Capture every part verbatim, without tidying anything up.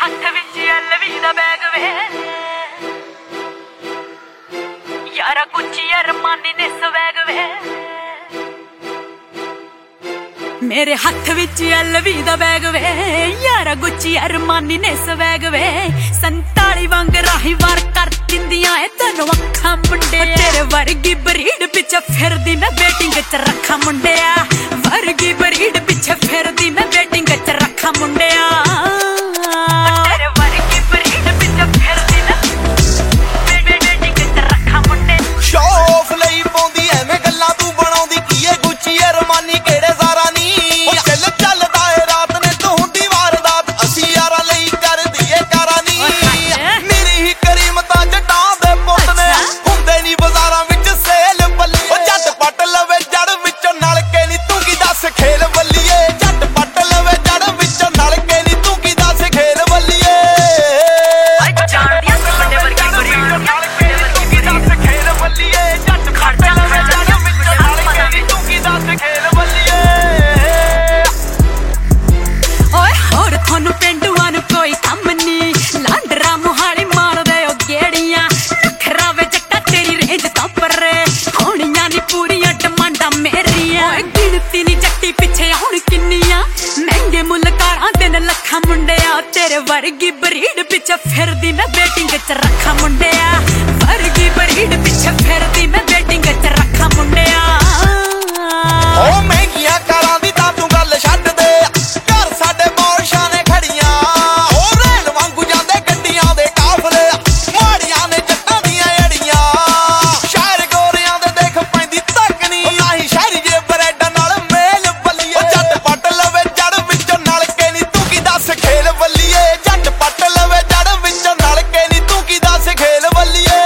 हथ विच एलवी दा बैग वे यारा गुच्ची अरमानी ने स्वैग वे मेरे हथ विच एलवी दा बैग वे यारा गुच्ची अरमानी ने स्वैग वे संताली वांग राही वार कर दिंदियां ए तैनूं अखां मुंडे तेरे वर्गी बरीड पिछे फिरदी मैं बेटिंग च रखा मुंडिया वर्गी बरीड पिछे फिरदी मैं बेटिंग च रखा मुंडिया तेरे वर्गी बरीड पिछे फिरदी मैं बेटिंग च रखा मुंडे शो ऑफ लई पौंदी एवें गल्लां तू बनाउंदी की ए गुच्ची अरमानी केड़े ज़ारा नी ओ चल चलदा ए रात ने तू हुंदी वारदात असी यारा लई कर दीए कारा नी मेरी ही करीमता जटां दे पुੱਤ ने हुंदे नी बाज़ारां विच सेल बल्ले ओ जट पट लवे जड़ विचों नलके नी तू की दस खेल बल्लीए जट पट लवे जड़ विचों नलके नी तू की दस खेल बल्लीए जाणदियां वड्डे वर्गी बरीड नलके नी तू की दस खेल बल्लीए जट पट लवे जड़ विचों नलके नी तू की दस खेल बल्लीए ओए होर थानू पेंडूआं नू कोई कम नी लांडरा मुहाली मार दे ओ गेड़ियां खरा वे जट्टा तेरी रेंज तो परे होणियां नी पूरियां डिमांडां मेरियां ओए गिणती नी जट्टी पिछे हुण किन्नियां महंगे मुੱਲ कारां दिन लखां मुंडिया तेरे वर्गी बरीड पिछे फिरदी मैं बेटिंग च रखा मुंडिया वर्गी बरीड पिछे फिरदी मैं बेटिंग च रखा मुंडिया ओ महंगियां कारां दी तां तू गल छड्ड दे घर साडे मौशां ने खड़ियां ओ रेल वांगू जांदे गड्डियां दे काफले माड़ियां ने जट्टां दियां अड़ियां शहर गोरियां दे देख पैंदी तक नी नाही शहरी जे बरेडां नाल मेल बल्लीए ओ जट पट लवे जड़ विचों नलके नी तू की दस खेल बल्लीए जट पट लवे जड़ विचों नलके नी तू की दस खेल बल्लीए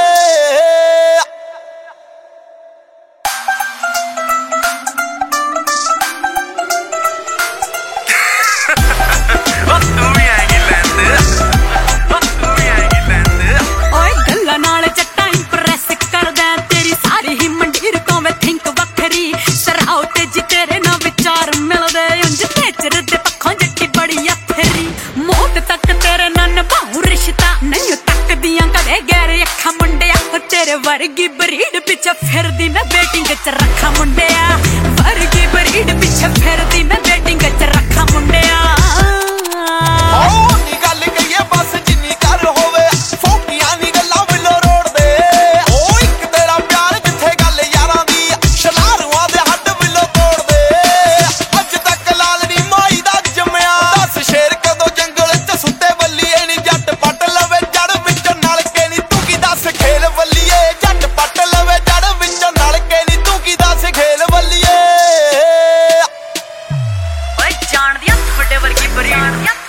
ओए गल्लां नाल जट्टा इंप्रेस करदा तेरी सारी ही मंडीर तो मैं थिंक वखरी सराओ ते जी तेरे ना विचार मिलदे उंज नेचर दे पक्खों जट्टी बड़ी अथरी मौत तक तेरे नाल निभाऊं रिश्ता नहीं तकदियां कदे गैर अखां मुंडिया तेरे वर्गी बरीड पिछे फिरदी मैं बेटिंग च रखा मुंडिया वर्गी बरीड पिछे फिरदी मैं बेटिंग च रखा मुंडिया ओ नी गल कहिए बस जिन्नी कर होवे फोकियां नी गल्लां विलो रोड दे ओ इक तेरा प्यार जिथे गल यारां दी शलारूआं दे हੱਡ विलो तोड़ दे अज तक लालनी माई दा जम्मिया दस शेर कदों जंगल च सुत्ते बल्लीए नी जट पट लवे जड़ विचों नलके नी तू की दस खेल बल्लीए जट पट लवे जड़ विचों नलके नी तू की दस खेल बल्लीए ओए जाणदियां वड्डे वर्गी बरीड